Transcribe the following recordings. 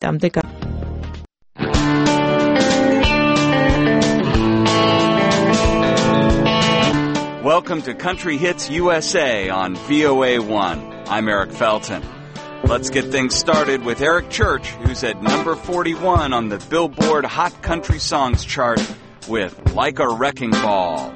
cảm thấy cả. Welcome to Country Hits USA on VOA1. I'm Eric Felton. Let's get things started with Eric Church, who's at number 41 on the Billboard Hot Country Songs chart with Like a Wrecking Ball.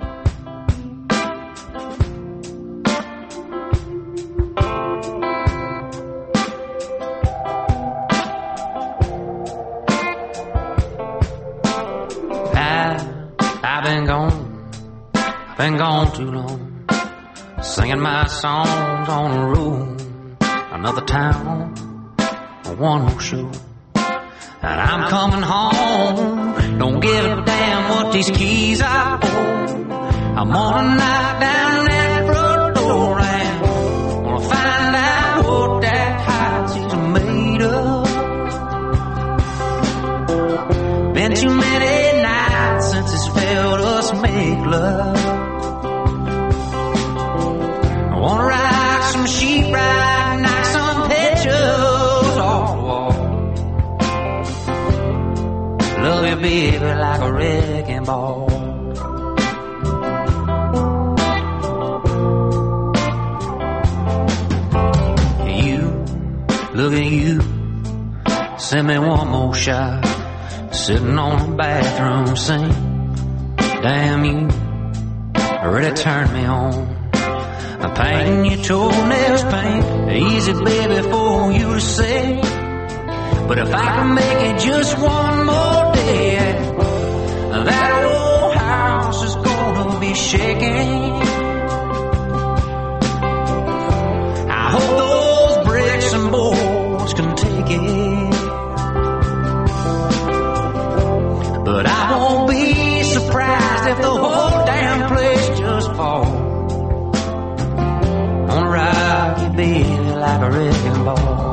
Been gone too long, singing my songs on the road. Another town, one more show, and I'm coming home. Don't give a damn what these keys I hold. I'm gonna knock down that front door and gonna find out what that house is made of. Been too many nights since it's felt us make love. I wanna rock some sheetrock, knock some pictures off the wall. Love you, baby, like a wrecking ball. You, look at you, send me one more shot. Sitting on the bathroom sink. Damn, you really turned me on. Painting your toenails paint easy, baby, for you to say. But if I can make it just one more day, that old house is gonna be shaking. I hope those bricks and boards can take it, but I won't be surprised if the whole damn place just falls. Gonna rock you, baby, like a wrecking ball.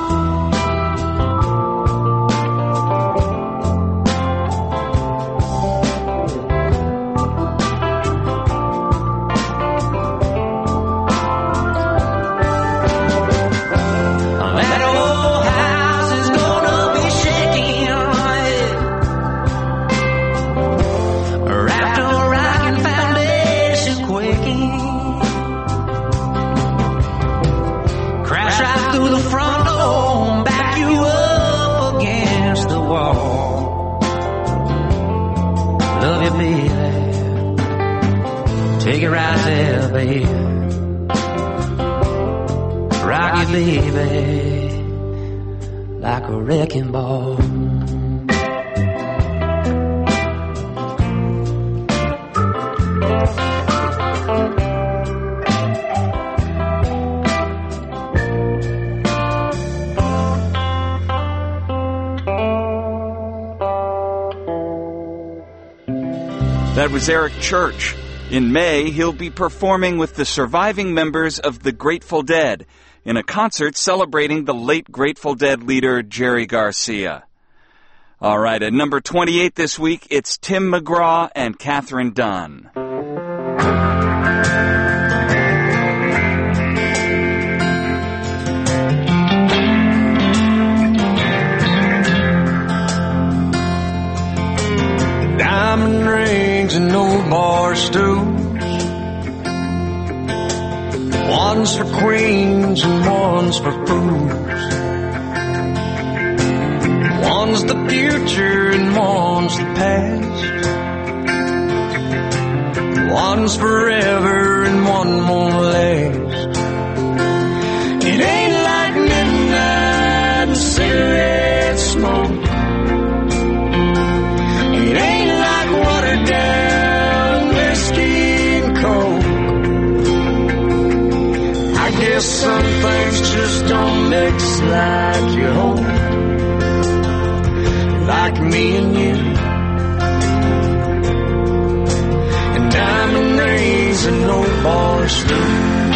That old house is gonna be shaking, wrapped a rocking foundation quaking. Crash right through the front door and back you up against the wall. Love you, baby, take it right there, baby. Rock you, baby, like a wrecking ball. That was Eric Church. In May, he'll be performing with the surviving members of the Grateful Dead in a concert celebrating the late Grateful Dead leader Jerry Garcia. All right, at number 28 this week, it's Tim McGraw and Catherine Dunn. Diamond rings and old bar stools, one's for queens and one's for fools. One's the future and one's the past. One's forever and one won't last. It ain't like midnight and cigarette smoke. It ain't like watered down whiskey and coke. I guess some things just don't mix like you hope. Like me and you, and diamond rings and no bar stools.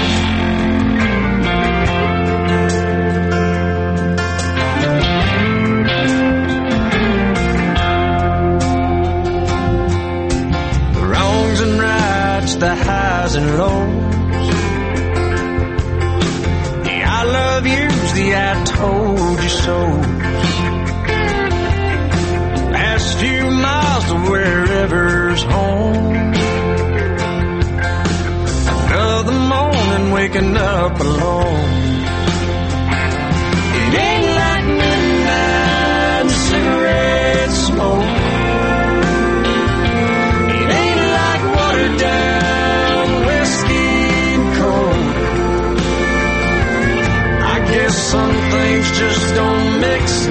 The wrongs and rights, the highs and lows, the I love yous, the I told you so.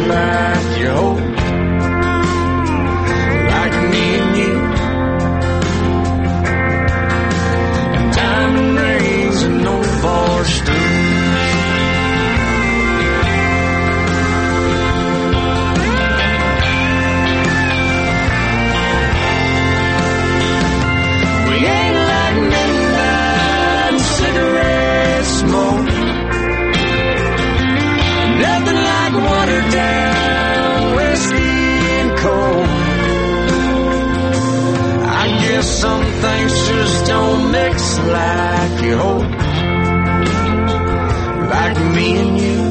like you hope, like me and you. And diamond rings and no bar stools. We ain't like midnight and cigarette smoke. Nothing like watered down whiskey and coke. I guess some things just don't mix like you hope, like me and you.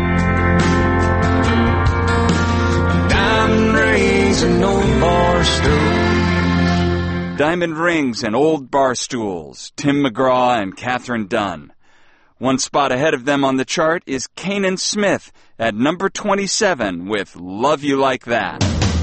Diamond rings and no bar stools. Diamond Rings and Old Bar Stools, Tim McGraw and Catherine Dunn. One spot ahead of them on the chart is Kanan Smith at number 27 with Love You Like That.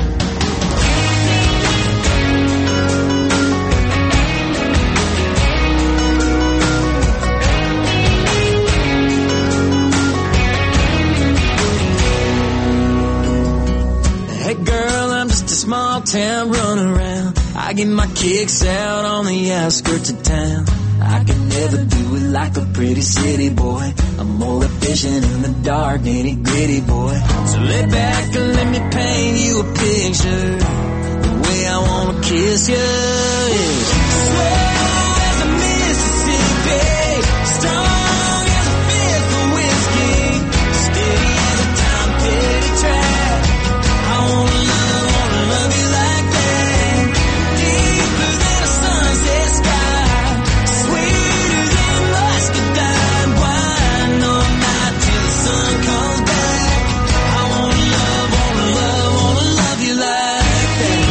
Hey girl, I'm just a small town running around. I get my kicks out on the outskirts of town. I can never do it like a pretty city boy. I'm more efficient in the dark, nitty gritty boy. So lay back and let me paint you a picture, the way I wanna kiss you. Yeah. Slow as a Mississippi, strong as a fifth of whiskey, steady as a Tom Petty track. I wanna love you like that, deeper than a sunset sky. Sweeter than muscadine wine, all night till the sun comes back. I wanna love you like that.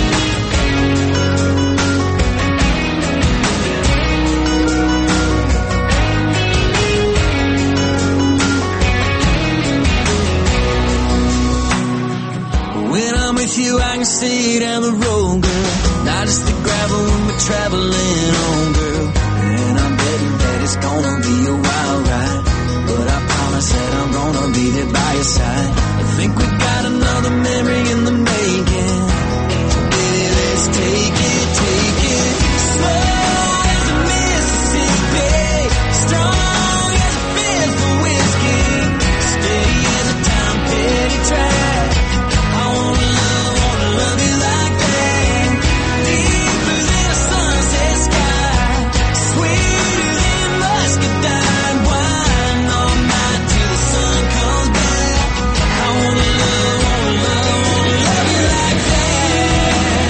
When I'm with you, I can see down the road, girl. Not just the gravel when we're traveling on, girl. And I'm betting that it's gonna be a wild ride, but I promise that I'm gonna be there by your side. I think we got another memory in the making. Baby, let's take it, take it. Slow as a Mississippi, strong as a fifth of whiskey, steady as a Tom Petty track. I wanna love you like that, deeper than a sunset sky, sweeter than muscadine wine, all night till the sun comes back. I wanna love you like that.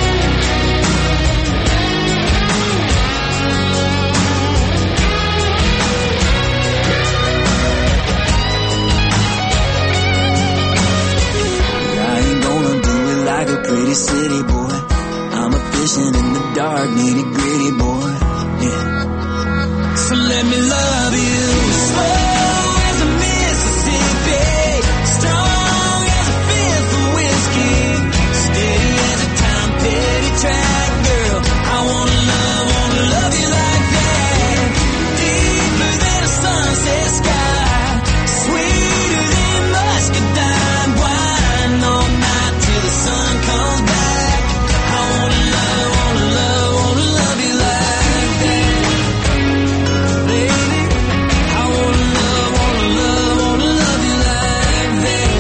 I ain't gonna do it like a pretty city boy. I'm a fishing in the dark, nitty gritty boy. Yeah. So let me love you. Slow as a Mississippi, strong as a fifth of whiskey, steady as a Tom Petty track, girl. I wanna love you like that, deeper than a sunset sky, sweeter than muscadine wine, all night till the sun comes back. I wanna love you like that, baby. I wanna love you like that.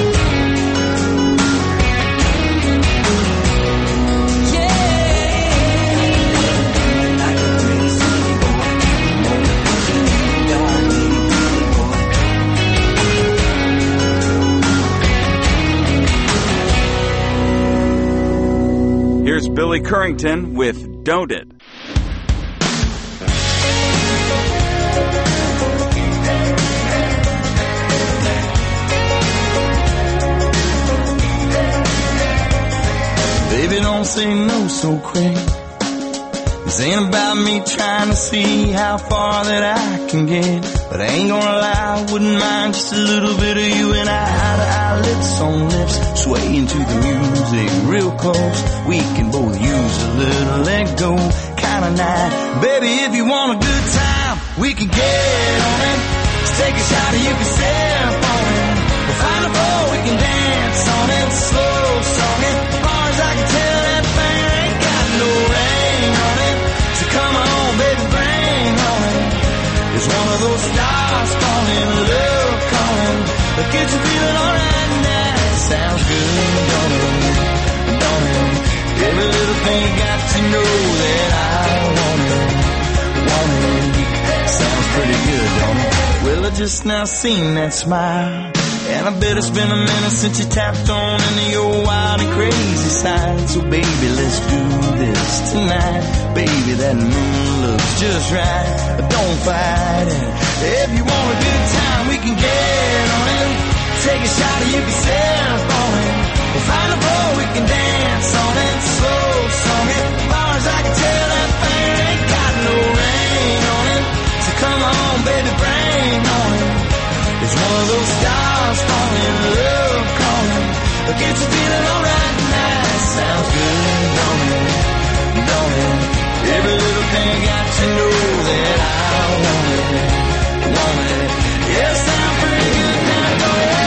Yeah. Like a pretty city boy, more efficient in the dark, nitty gritty boy. Here's Billy Currington with Don't It. Baby, don't say no so quick. This ain't about me trying to see how far that I can get. But I ain't gonna lie, I wouldn't mind just a little bit of you and I, eye to eye, lips on lips, swaying to the music real close. We can both use a little let go kind of night. Baby, if you want a good time, we can get on it. Just take a shot and you can sip on it. We'll find a floor we can dance Get you feeling alright now. Sounds good, don't it? Don't it? Every little thing got to know that I want it. Sounds pretty good, don't it? Well, I just now seen that smile, and I bet it's been a minute since you tapped on into your wild and crazy side. So baby, let's do this tonight. Baby, that moon looks just right. Don't fight it. If you want a good time, we can get on it. Take a shot or you can self on it. We'll find a floor, we can dance on it. Slow song it. As far as I can tell, that thing ain't got no rain on it. So come on, baby, bring on it. It's one of those stars falling, love calling. Get you feeling alright now. Sounds good, don't it? Don't it? Every little thing got to know that I want it. Want it? Yeah, sound pretty good now, don't it?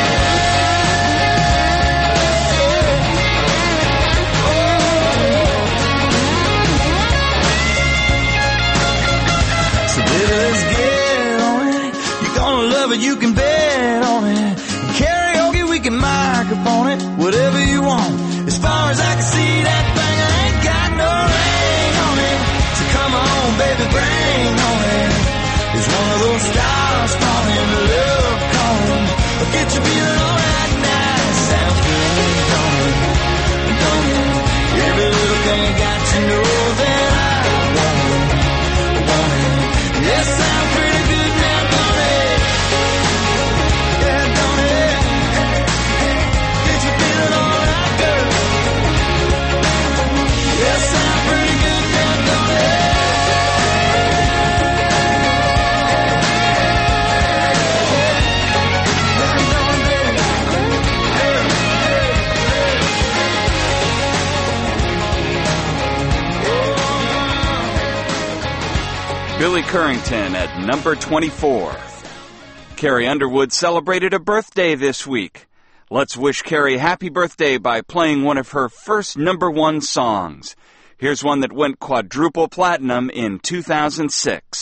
So baby, let's get on it. You're gonna love it, you can bet on it. Karaoke, we can microphone it. Whatever you want. As far as I can see, that thing ain't got no ring on it. So come on, baby, bring on it. It's one of those stars falling, love calling. Get you feeling alright now. Sounds good, don't it? Don't it? Every little thing got to know that I want it. Want it? Yeah, sound pretty good now, don't it? Yeah, don't it? Get you feeling alright, girl? Yeah, sound pretty good now, don't it? Billy Currington at number 24. Carrie Underwood celebrated a birthday this week. Let's wish Carrie happy birthday by playing one of her first #1 songs. Here's one that went quadruple platinum in 2006.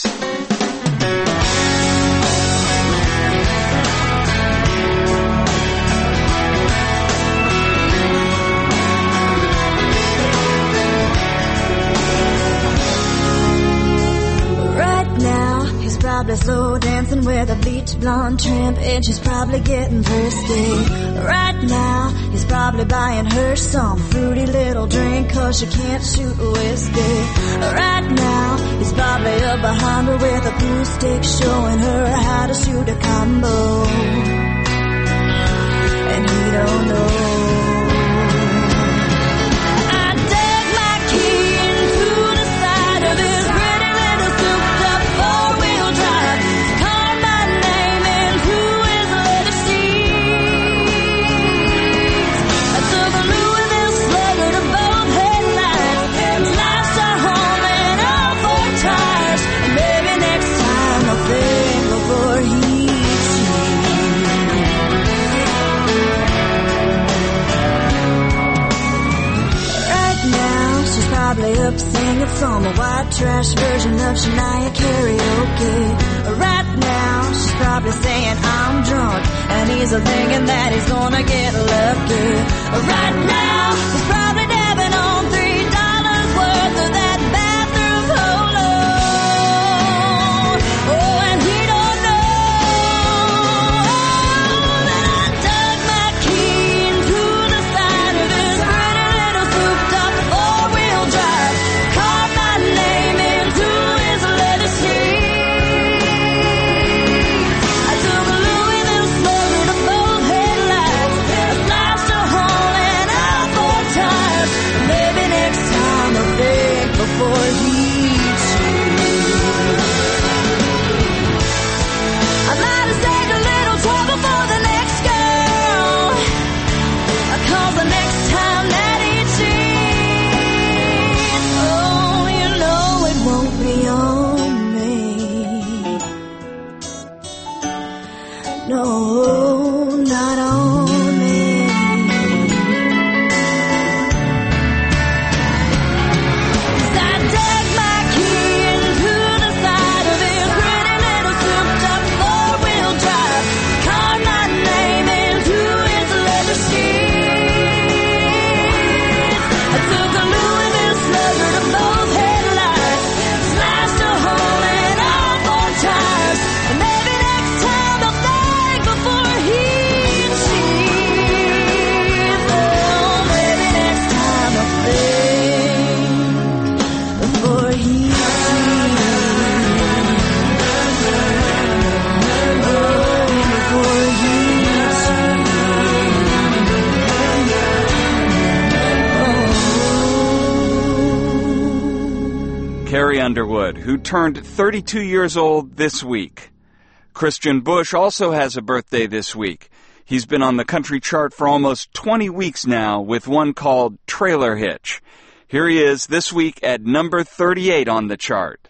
Probably slow dancing with a bleach blonde tramp, and she's probably getting thirsty. Right now, he's probably buying her some fruity little drink, 'cause she can't shoot whiskey. Right now, he's probably up behind her with a glue stick, showing her how to shoot a combo. And he don't know. Probably up singing some white trash version of Shania karaoke. Right now, she's probably saying I'm drunk, and he's thinking that he's gonna get lucky. Right now, he's probably dabbing on $3 worth of that bathroom polo. Oh, and he don't know that I dug my key into the side of his pretty little souped up four-wheel drive. Carved my name into his leather seat. I took a Louis little slugger to both headlights. I slashed a hole in a Underwood, who turned 32 years old this week. Christian Bush also has a birthday this week. He's been on the country chart for almost 20 weeks now with one called Trailer Hitch. Here he is this week at number 38 on the chart.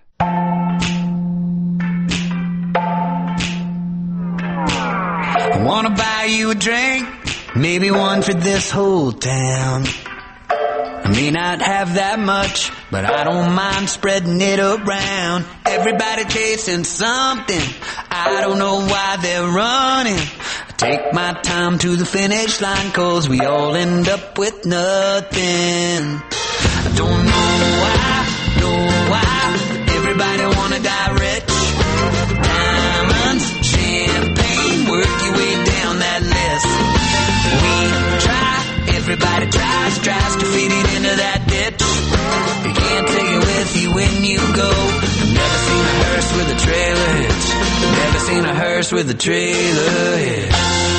I wanna buy you a drink, maybe one for this whole town. I may not have that much, but I don't mind spreading it around. Everybody chasing something, I don't know why they're running. I take my time to the finish line, 'cause we all end up with nothing. I don't know why, everybody wanna die rich. Diamonds, champagne, work your way down that list. We try, everybody tries to fit it into that ditch. You can't take it with you when you go. Never seen a hearse with a trailer hitch. Never seen a hearse with a trailer hitch.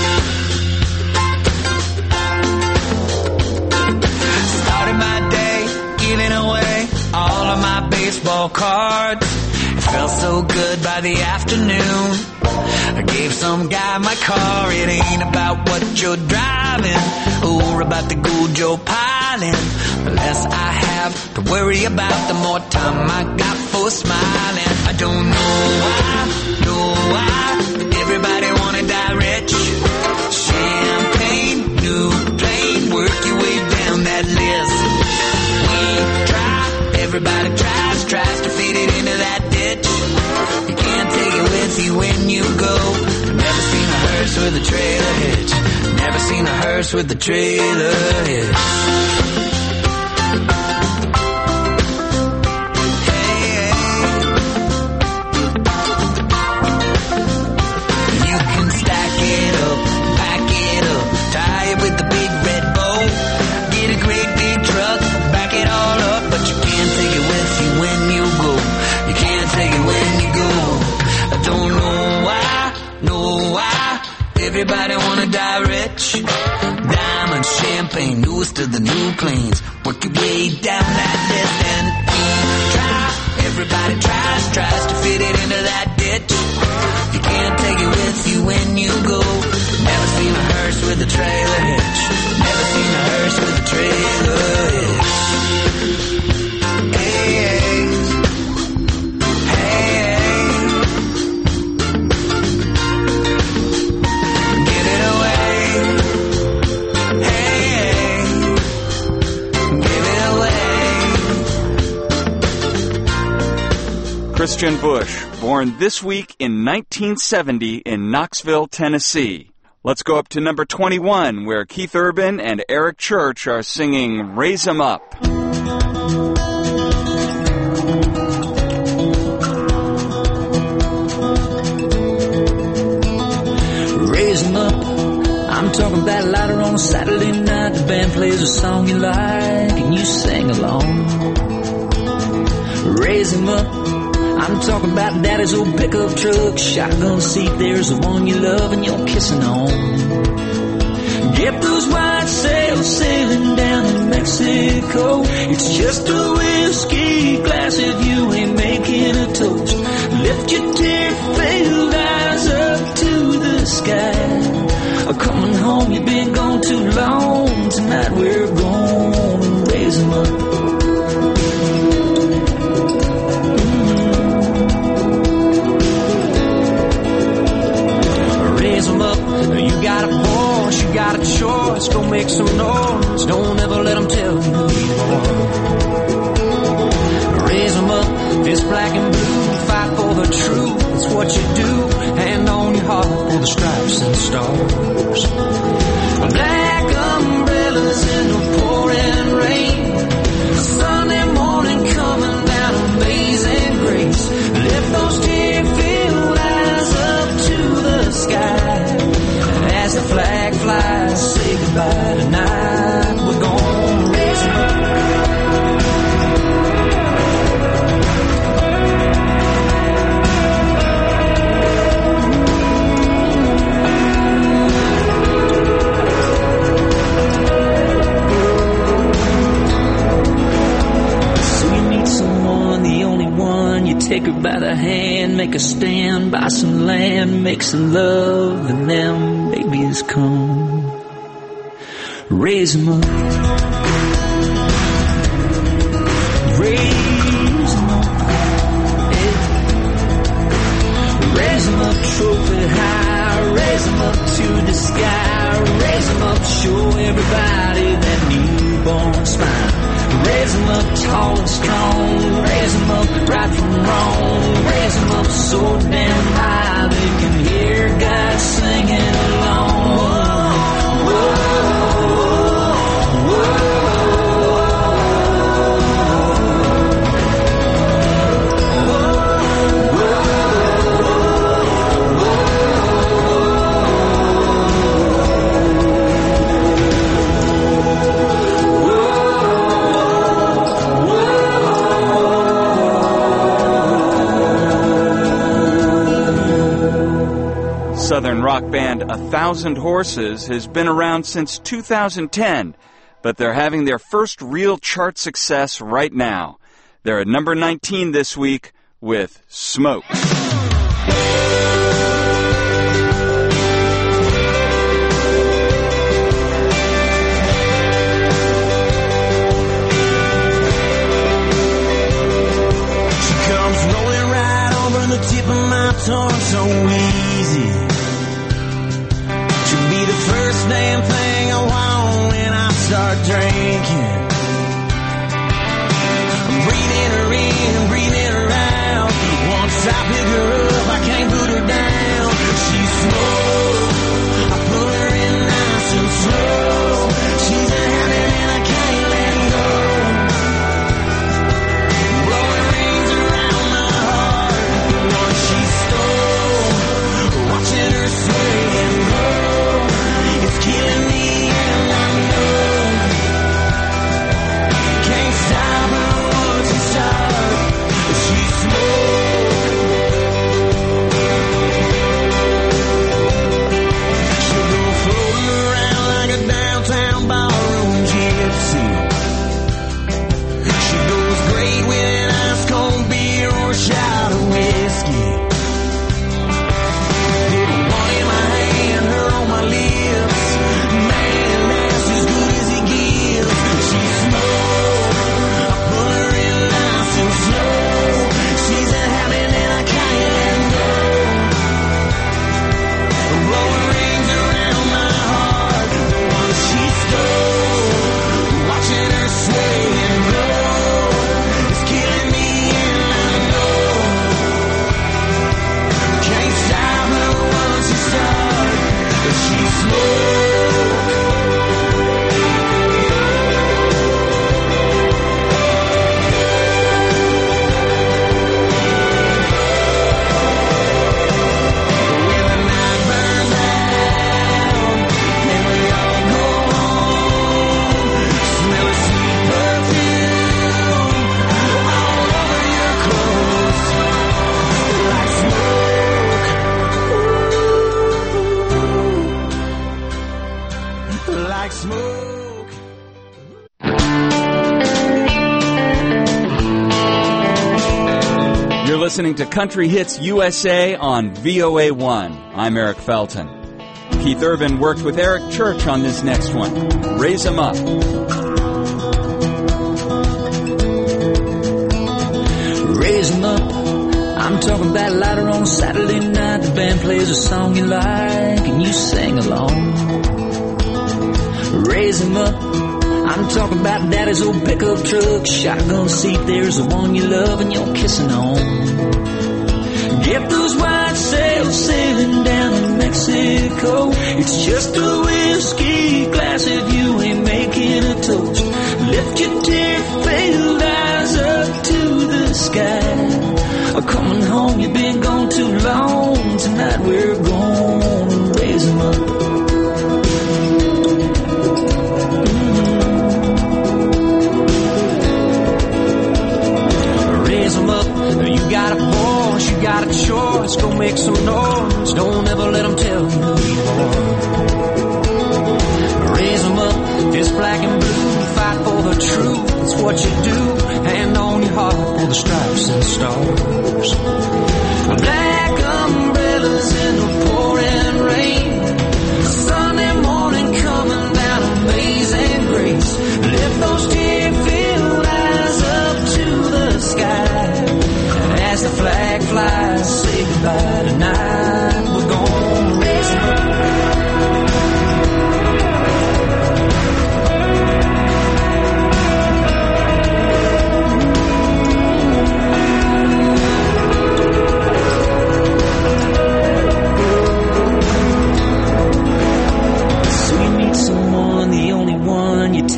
Started my day giving away all of my baseball cards. It felt so good by the afternoon. I gave some guy my car. It ain't about what you're driving or about the gold you're piling. The less I have to worry about, the more time I got for smiling. I don't know why, everybody wanna die rich. Champagne, new plane, work your way down that list. We try, everybody tries to fit it into that ditch. You can't take it with you when you go. Never seen a hearse with a trailer hitch. Never seen a hearse with a trailer hitch. Everybody wanna die rich. Diamonds, champagne, newest of the new planes. Work your way down that list and try. Everybody tries to fit it into that ditch. You can't take it with you when you go. Never seen a hearse with a trailer hitch. Never seen a hearse with a trailer hitch. Christian Bush, born this week in 1970 in Knoxville, Tennessee. Let's go up to number 21, where Keith Urban and Eric Church are singing Raise 'Em Up. Raise 'em up, I'm talking about later on a Saturday night. The band plays a song you like and you sing along. Raise 'em up, I'm talking about daddy's old pickup truck, shotgun seat, there's the one you love and you're kissing on. Get those white sails sailing down in Mexico. It's just a whiskey glass if you ain't making a toast. Lift your tear-filled eyes up to the sky. Coming home, you've been gone too long. Tonight we're gonna raise 'em up. You got a voice, you got a choice, go make some noise. Don't ever let them tell you who you are. Raise 'em up, fist black and blue, fight for the truth, it's what you do. Hand on your heart for the stripes and stars. Black umbrellas in the pouring rain, a Sunday morning coming down, amazing grace. Lift those tear-filled eyes up to the sky. As the flag flies, say goodbye tonight. We're gonna raise 'em up. take her by the hand, make her stand by some land, make some love, and them babies come. Raise them up. Raise them up. Yeah. Raise them up trophy high, raise them up to the sky, raise them up, show everybody that newborn smile. Raise them up tall and strong, raise them up right from wrong, raise them up so damn high they can hear God singing along. Whoa, whoa, Southern rock band 1,000 Horses has been around since 2010, but they're having their first real chart success right now. They're at number 19 this week with Smoke. Tip of my tongue so easy. She'll be the first damn thing I want when I start drinking. I'm breathing her in, breathing her out. Once I pick her up, I can't put her down. She's smoke, I put her in nice and slow. She's a habit and I can't let go. Blowing rings around my heart. She stole, watching her sway and grow. It's killing me and I know. Can't stop her once she starts. She smoke. She'll go floating around like a downtown ballroom gypsy. She goes great with an ice cold beer or a shot of whiskey. Listening to Country Hits USA on VOA1. I'm Eric Felton. Keith Urban worked with Eric Church on this next one, Raise 'Em Up. Raise 'em up. I'm talking about later on Saturday night. The band plays a song you like and you sing along. Raise 'em up. I'm talking about daddy's old pickup truck, shotgun seat, there's the one you love and you're kissing on. Get those white sails sailing down in Mexico. It's just a whiskey glass if you ain't making a toast. Lift your tear-filled eyes up to the sky. Coming home, you've been gone too long. Tonight we're gonna raise 'em up. You got a voice, you got a choice, go make some noise. Don't ever let them tell you who you are. Raise 'em up, fist black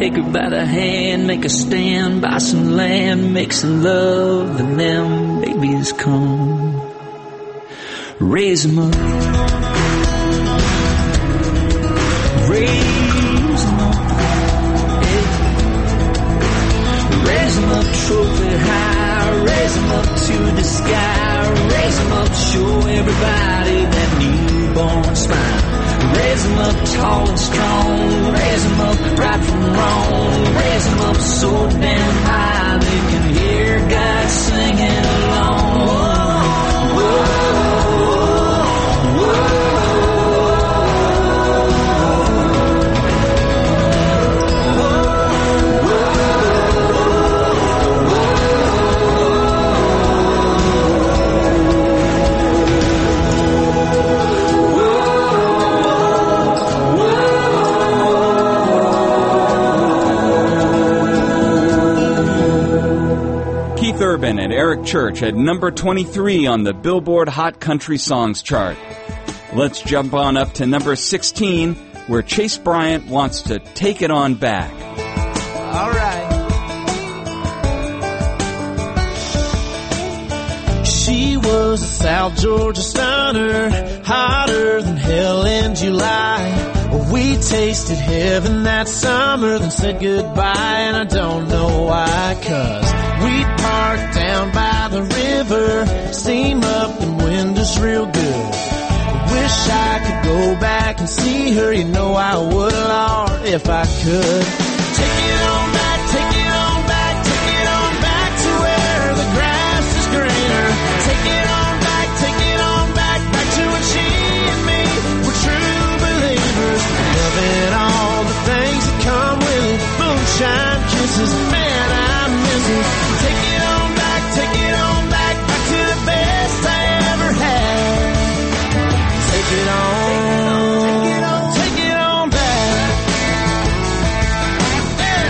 take her by the hand, make her stand by some land, make some love, and them babies come. Raise them up. Raise them up. Yeah. Raise them up trophy high, raise them up to the sky, raise them up, show everybody that newborn smile. Raise them up tall and strong, raise them up right from wrong, raise them up so damn high they can hear God singing along. Whoa, whoa, Keith Urban and Eric Church at number 23 on the Billboard Hot Country Songs chart. Let's jump on up to number 16, where Chase Bryant wants to take it on back. All right. She was a South Georgia stunner, hotter than hell in July. We tasted heaven that summer, then said goodbye, and I don't know why, 'cause we parked down by the river, steam up and windows real good. Wish I could go back and see her, you know I would, Lord, if I could. Take it on back, take it on back, take it on back to where the grass is greener. Take it on back, take it on back, back to when she and me were true believers. Loving all the things that come with it, moonshine kisses, man, I miss it. Take it on back, take it on back, back to the best I ever had. Take it on, take it on back. Yeah.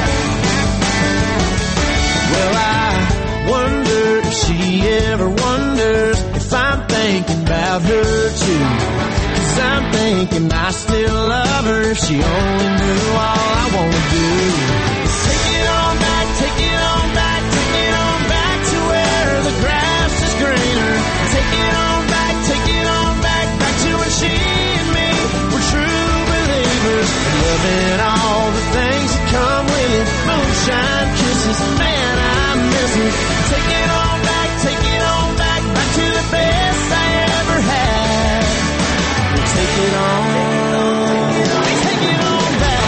Well, I wonder if she ever wonders if I'm thinking about her too. 'Cause I'm thinking I still love her if she only knew all I wanna do. Take it on back, take it on back, take it on back to where the grass is greener. Take it on back, take it on back, back to when she and me were true believers. Loving all the things that come with it, moonshine kisses, man, I miss it. Take it on back, take it on back, back to the best I ever had. Take it on, take it on back.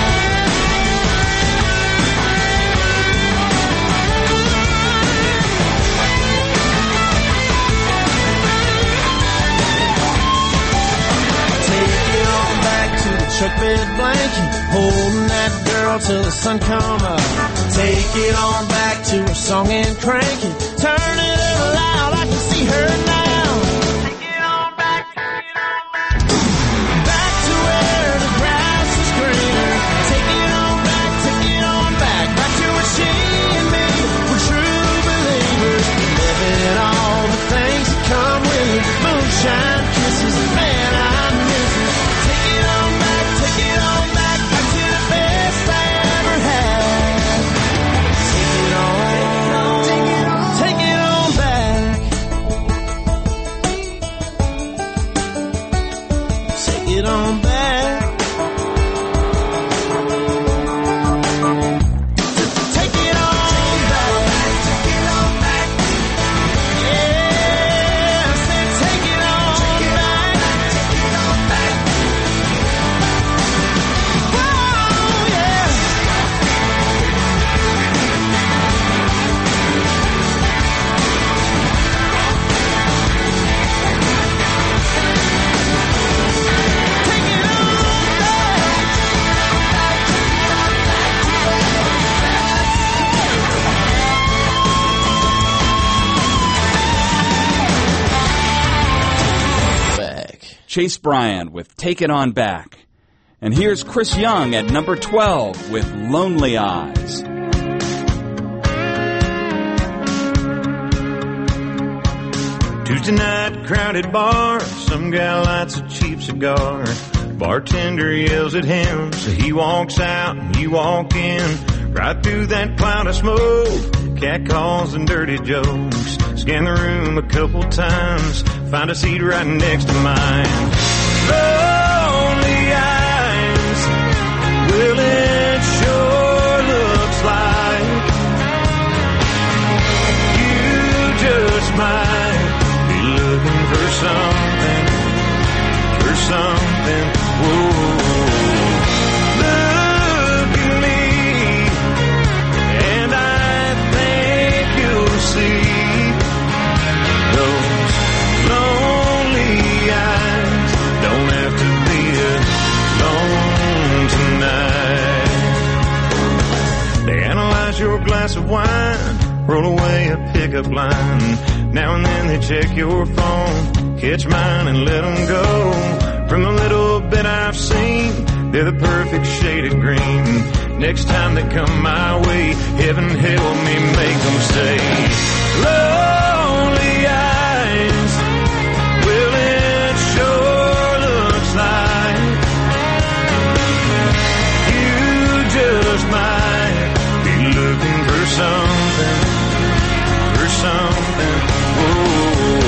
Take it on back to the truck bed blanket, holding that girl till the sun come up. Take it on back to her song and crank it, turn it up loud, I can see her now. Take it on back, take it on back, back to where the grass is greener. Take it on back, take it on back, back to where she and me were true believers. Living all the things that come with it, moonshine kisses, man, I miss it. Take it on back, take it on back, back to the best I ever had. Take it on, take it on back. Take it on back. Take it on back. Take it on back. Yeah, I said take it on back. Take it on back. Oh, yeah. Take it on back. Chase Bryant with Take It On Back. And here's Chris Young at number 12 with Lonely Eyes. Tuesday night, crowded bar, some gal lights a cheap cigar. Bartender yells at him, so he walks out and you walk in. Right through that cloud of smoke, catcalls and dirty jokes. Scan the room a couple times, find a seat right next to mine. Lonely eyes, well it sure looks like you just might be looking for something, whoa. Look at me, and I think you'll see those lonely eyes don't have to be alone tonight. They analyze your glass of wine, roll away a pickup line. Now and then they check your phone, catch mine and let them go. From the little bit I've seen, they're the perfect shade of green. Next time they come my way, heaven help me make them say, lonely eyes, well it sure looks like you just might be looking for something, whoa.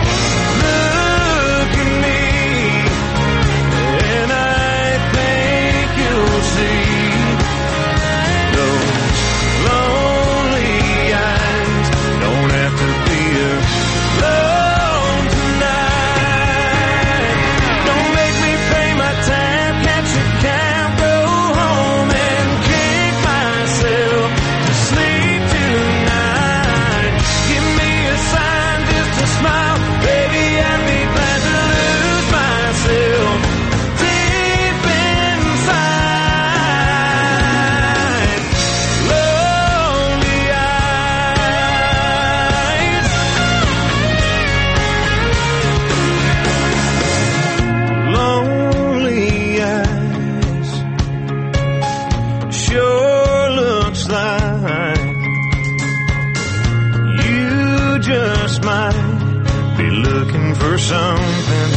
Look at me, and I think you'll see those lonely eyes don't have to be alone tonight. Don't make me pay my tab, catch a cab, go home and kick myself to sleep tonight. Give me a sign, just a smile, baby, I'd be glad to lose myself deep inside. Lonely eyes, lonely eyes, sure looks like you just might be looking for something,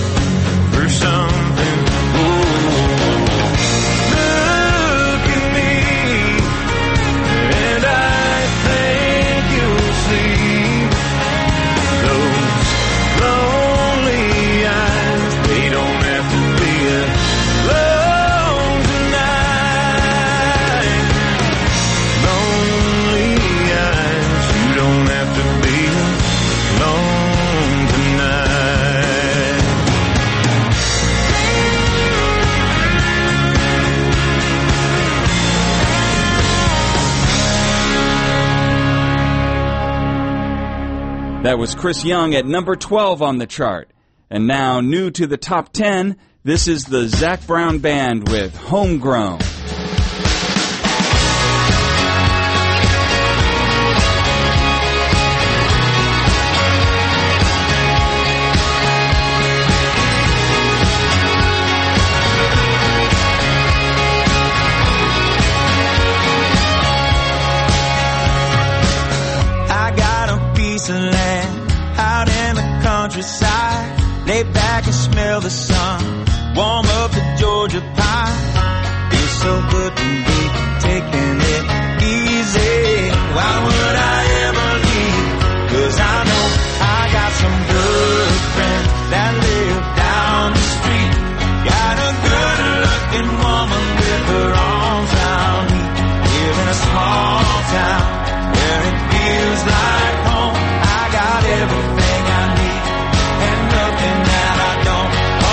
ooh. Look at me, and I think you'll see those lonely eyes, they don't have to be alone tonight. Lonely eyes, you don't have to be alone tonight. That was Chris Young at number 12 on the chart. And now, new to the top 10, this is the Zac Brown Band with Homegrown. I got a piece of land out in the countryside. Lay back and smell the sun, warm up the Georgia pie. Feels so good to be taking it easy. Why would I ever leave? 'Cause I know I got some good friends that live down the street. Got a good looking woman with her arms round me. Live in a small town where it feels like home. I got everything I need and nothing that I don't.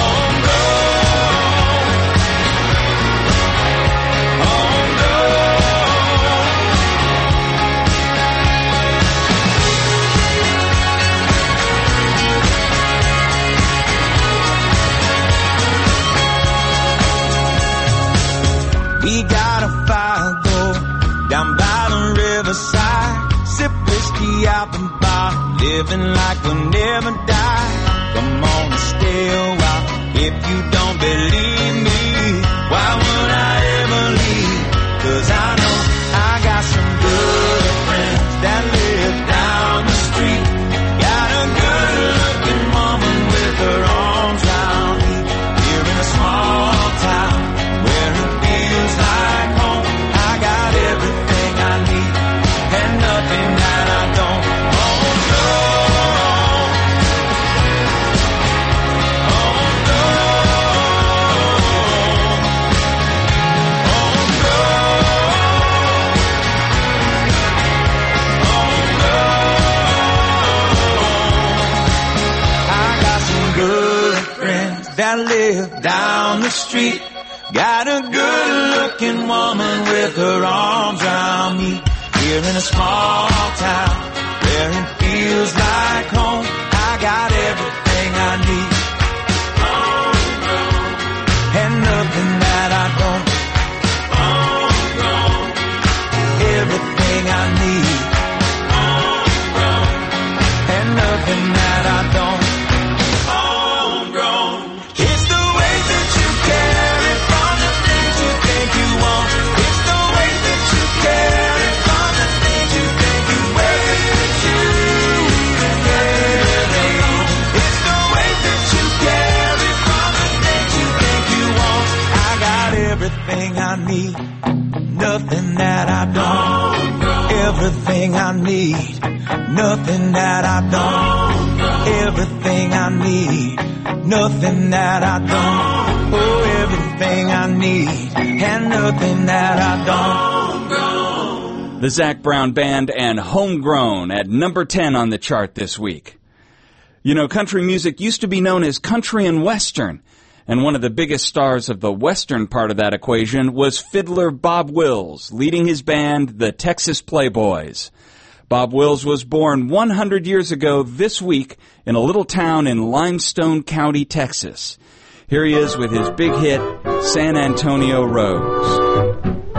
We got a fire go down by the riverside. Sip whiskey out the bar, living like we'll never die. Come on and stay a while if you don't believe me. Why would I ever leave? 'Cause I know I got some good friends that live down the street. Got a good looking woman with her arms round me. Here in a small town where it feels like home. I got everything I live down the street. Got a good-looking woman with her arms around me. Here in a small town where it feels like home, I got everything I need. And nothing that I don't. Everything I need. And nothing that I don't. Homegrown. It's the way that you carry from the things you think you want. It's the way that you carry from the things you think you wear. It's you and everything. It's the way that you carry from the things you think you want. I got everything I need. Nothing that I don't. Everything I need. Nothing that I don't. Everything I need. Nothing that I don't. Oh, everything I need. And nothing that I don't. The Zac Brown Band and Homegrown at number 10 on the chart this week. You know, country music used to be known as country and western. And one of the biggest stars of the western part of that equation was fiddler Bob Wills, leading his band, the Texas Playboys. Bob Wills was born 100 years ago this week in a little town in Limestone County, Texas. Here he is with his big hit, San Antonio Rose.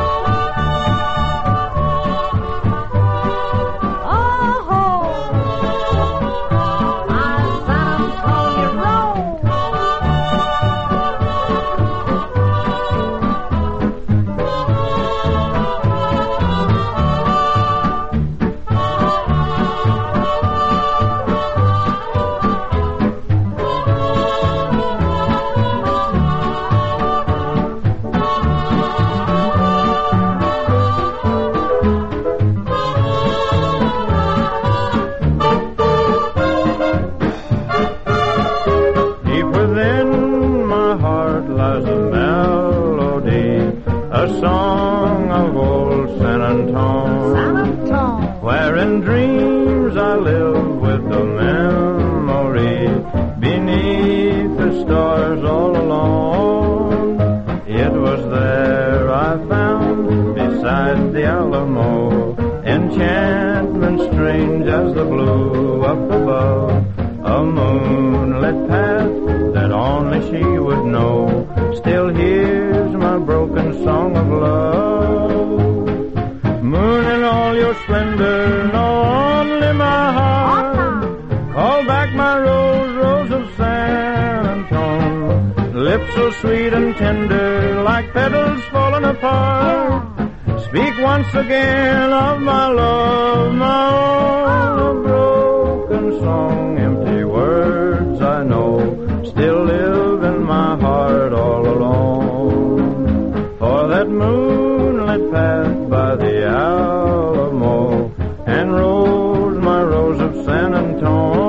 Once again of my love, my own broken song, empty words I know still live in my heart all alone. For that moonlit path by the Alamo and rose, my rose of San Antonio.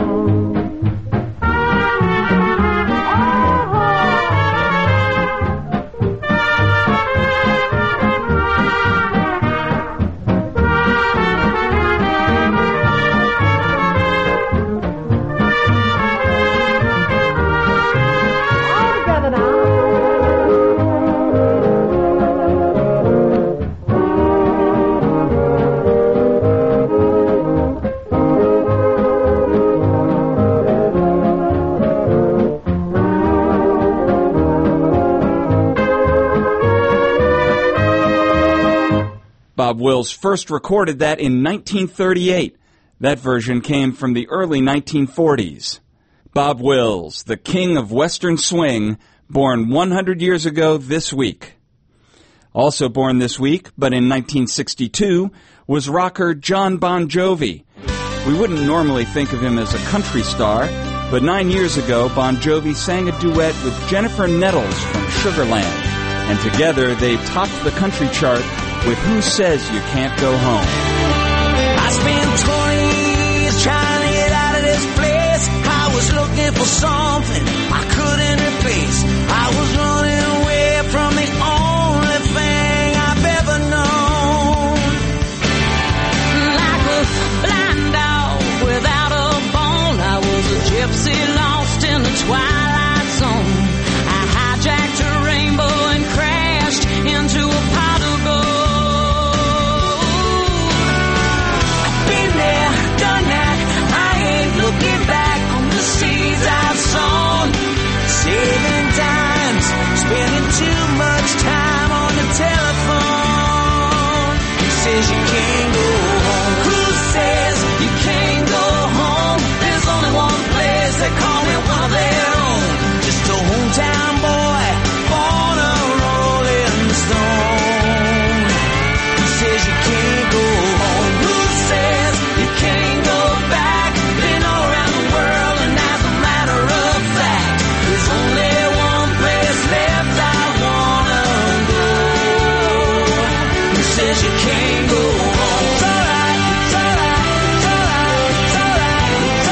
Bob Wills first recorded that in 1938. That version came from the early 1940s. Bob Wills, the king of Western swing, born 100 years ago this week. Also born this week, but in 1962, was rocker John Bon Jovi. We wouldn't normally think of him as a country star, but 9 years ago, Bon Jovi sang a duet with Jennifer Nettles from Sugarland, and together they topped the country chart with Who Says You Can't Go Home. I spent 20 years trying to get out of this place. I was looking for something I couldn't replace. I was running away from the only thing I've ever known. Like a blind dog without a bone, I was a gypsy lost in the twilight zone. says you can't go home? Who says you can't go home? There's only one place they call me one of their own. Just a hometown boy, born a rolling stone. Who says you can't go home? Who says you can't go back? Been all around the world, and as a matter of fact, there's only one place left I wanna go. Who says you can't go home? It's alright, it's alright, it's alright, it's alright, it's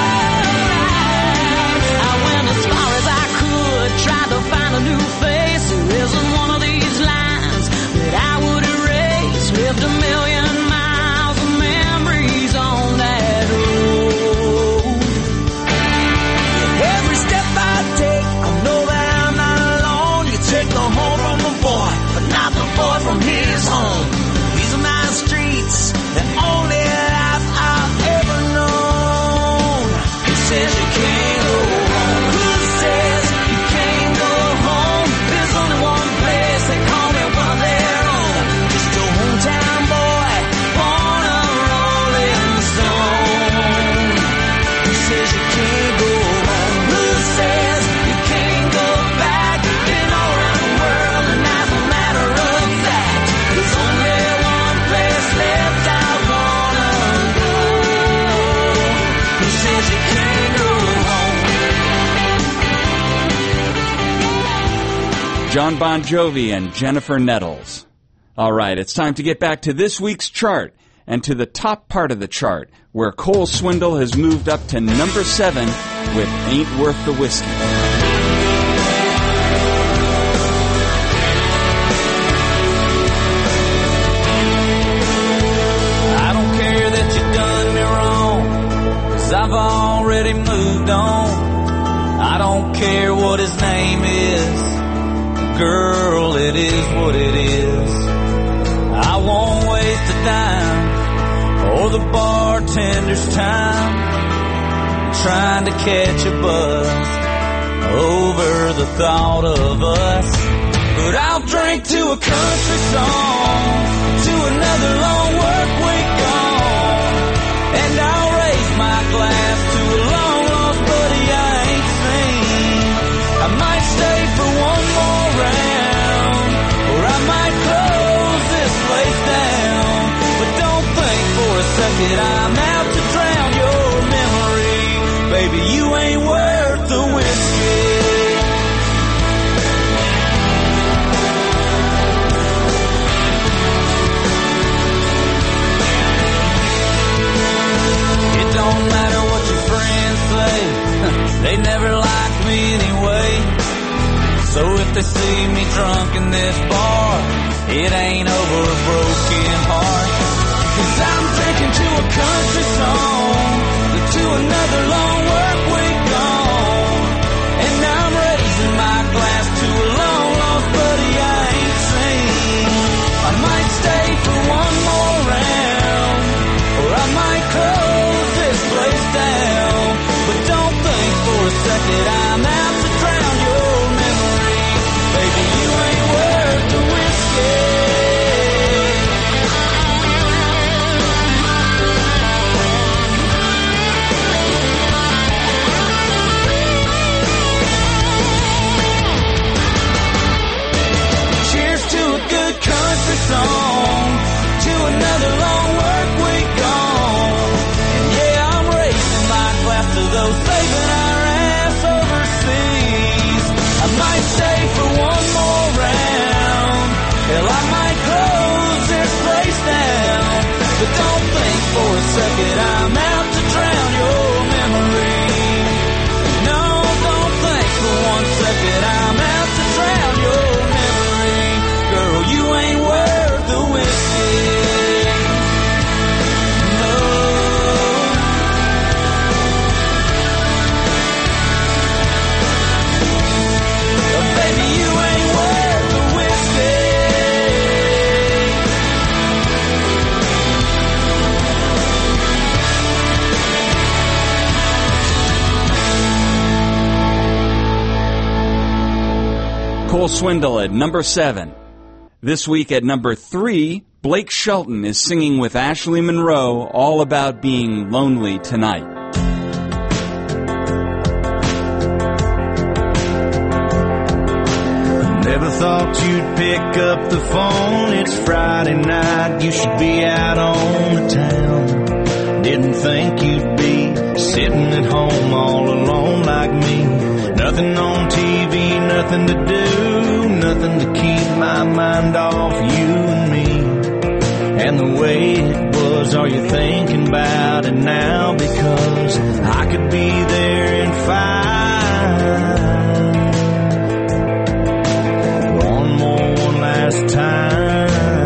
alright. I went as far as I could, tried to find a new face. There isn't one of these lines that I would erase. Lived a million miles of memories on that road. Every step I take, I know that I'm not alone. You take the home from the boy, but not the boy from his home. These are my streets, the only life I've ever known. Who says you can't go home? Who says you can't go home? There's only one place they call me one of their own. Just a hometown boy, born a rolling stone. Who says you can't go home? Who says you can't go back? Been all around the world, and as a matter of fact, there's only one place left I wanna go. Who says you can't go home? John Bon Jovi and Jennifer Nettles. All right, it's time to get back to this week's chart and to the top part of the chart, where Cole Swindle has moved up to number 7 with Ain't Worth the Whiskey. I don't care that you done me wrong, 'cause I've already moved on. I don't care what his name is, girl, it is what it is. I won't waste a dime or the bartender's time trying to catch a buzz over the thought of us. But I'll drink to a country song, to another long work week gone, and I'll raise my glass to a long lost buddy I ain't seen. I might stay for one more round, or I might close this place down. But don't think for a second I'm out to drown your memory. Baby, you ain't worth the whiskey. It don't matter what your friends say, they never liked me anyway. So if they see me drunk in this bar, it ain't over a broken heart. 'Cause I'm drinking to a country song, to another long work week gone, and I'm raising my glass to a long lost buddy I ain't seen. I might stay for one more round, or I might close this place down. But don't think for a second I'm out to drown your memory. Baby, you ain't worth the whiskey. Cheers to a good country song, to another long work week gone. And yeah, I'm raising my glass to those saving our ass overseas. I might stay for one more round, hell, I might close this place down. But don't think for a second I'm out to drown your memory. No, don't think for one second I'm out to drown your memory. Girl, you ain't worth the whiskey. No. Baby, you ain't worth the whiskey. Cole Swindle at number 7. This week at number 3, Blake Shelton is singing with Ashley Monroe all about being lonely tonight. Never thought you'd pick up the phone. It's Friday night, you should be out on the town. Didn't think you'd be sitting at home all alone like me. Nothing on TV, nothing to do, nothing to keep my mind off you and me. And the way it was, are you thinking about it now? Because I could be there in 5. One last time.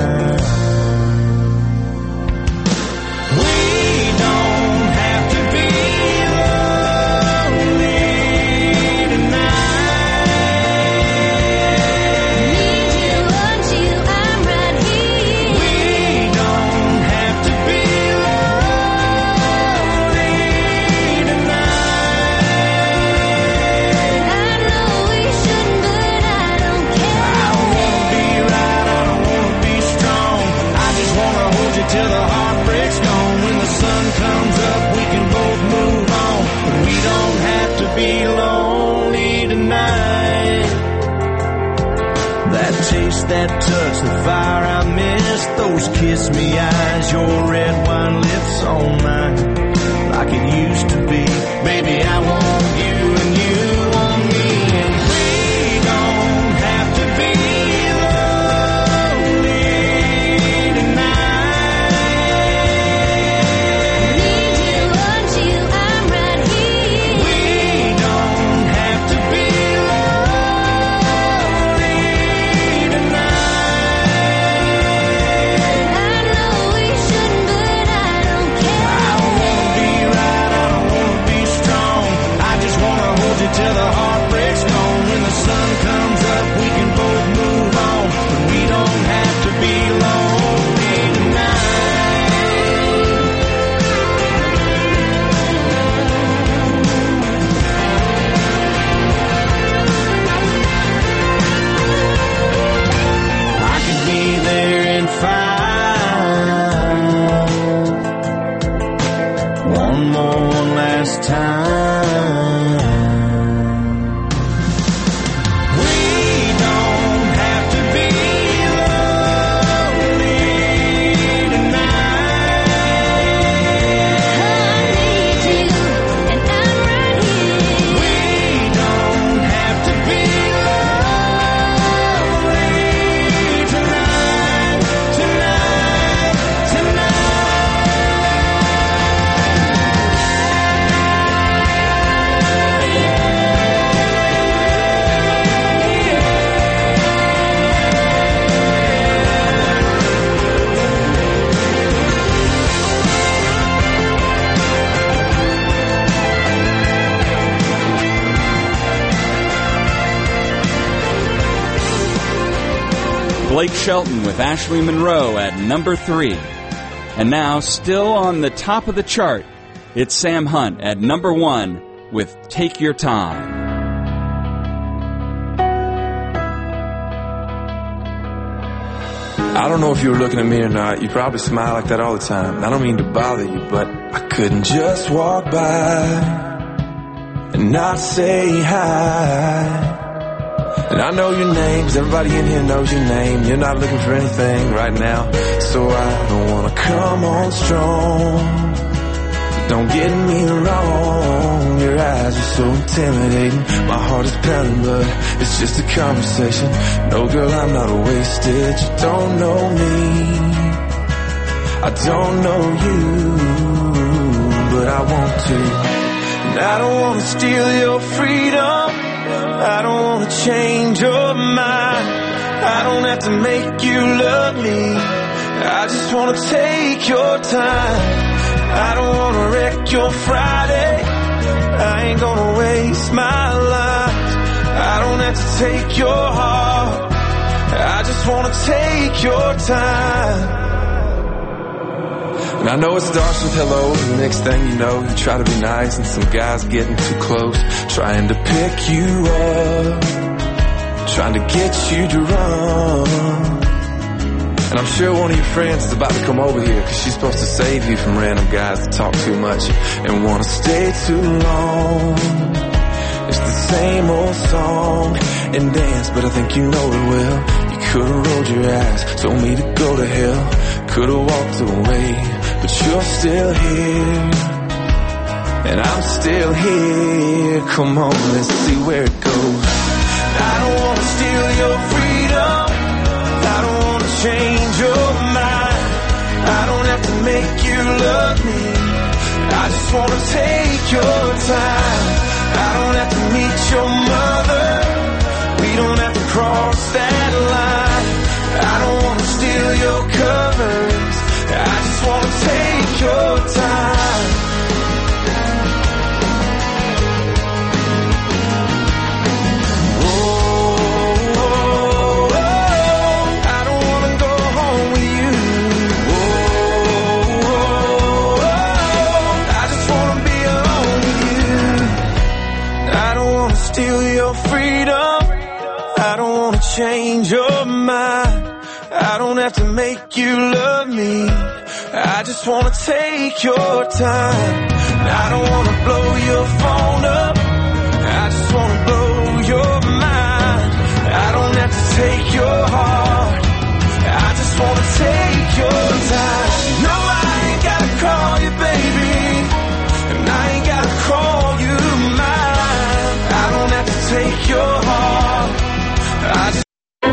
Till the heartbreak's gone. When the sun comes up, we can both move on. We don't have to be lonely tonight. That taste, that touch, the fire I miss, those kiss me eyes, your red wine lips on mine, like it used to be. Baby, I want you and you want me, and we don't have to be till the heartbreak's gone. When the sun comes up, we can both move on. But we don't have to be lonely tonight. I could be there in 5. One last time. Blake Shelton with Ashley Monroe at number 3. And now, still on the top of the chart, it's Sam Hunt at number 1 with Take Your Time. I don't know if you were looking at me or not. You probably smile like that all the time. I don't mean to bother you, but I couldn't just walk by and not say hi. And I know your name, 'cause everybody in here knows your name. You're not looking for anything right now, so I don't wanna come on strong. Don't get me wrong, your eyes are so intimidating. My heart is pounding, but it's just a conversation. No, girl, I'm not wasted. You don't know me, I don't know you, but I want to. And I don't wanna steal your freedom, I don't wanna change your mind. I don't have to make you love me, I just wanna take your time. I don't wanna wreck your Friday, I ain't gonna waste my life. I don't have to take your heart, I just wanna take your time. And I know it starts with hello, and the next thing you know, you try to be nice, and some guy's getting too close, trying to pick you up, trying to get you to run. And I'm sure one of your friends is about to come over here, 'cause she's supposed to save you from random guys that talk too much and wanna stay too long. It's the same old song and dance, but I think you know it well. You could've rolled your eyes, told me to go to hell, could've walked away, but you're still here, and I'm still here. Come on, let's see where it goes. I don't wanna steal your freedom, I don't wanna change your mind, I don't have to make you love me, I just wanna take your time. I don't have to meet your mother, we don't have to cross that line. I don't wanna steal your covers, I just wanna take your time. Steal your freedom, I don't wanna change your mind, I don't have to make you love me, I just wanna take your time. I don't wanna blow your phone up, I just wanna blow your mind, I don't have to take your heart, I just wanna take your time. No, I ain't gotta call you baby, and I ain't gotta call you mine, I don't have to take your heart, I just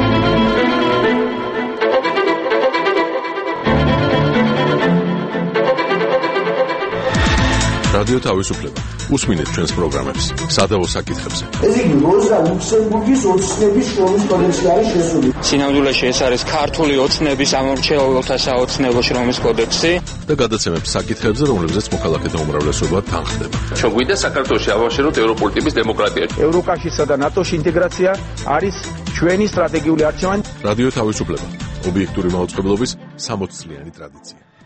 რადიო თავისუფლება. უსმინეთ ჩვენს პროგრამებს სადავო საკითხებზე. ეს იგი როზა ლუქსემბურგის ოცნების შრომის კოდექსში არის შესული. სინამდვილეში ეს არის ქართული ოცნების ამორჩეულთა საოცნებო შრომის კოდექსი და გადაცემებს საკითხებზე, რომლებზეც მოქალაქეთა უმრავლესობა თანხდება. ჩვენ გვინდა საქართველოში ავაშენოთ ევროპული ტიპის დემოკრატია. ევროკავშირსა და ნატოში ინტეგრაცია არის ჩვენი სტრატეგიული არჩევანი. რადიო თავისუფლება. ობიექტური მაუწყებლობის 60 წლიანი ტრადიცია.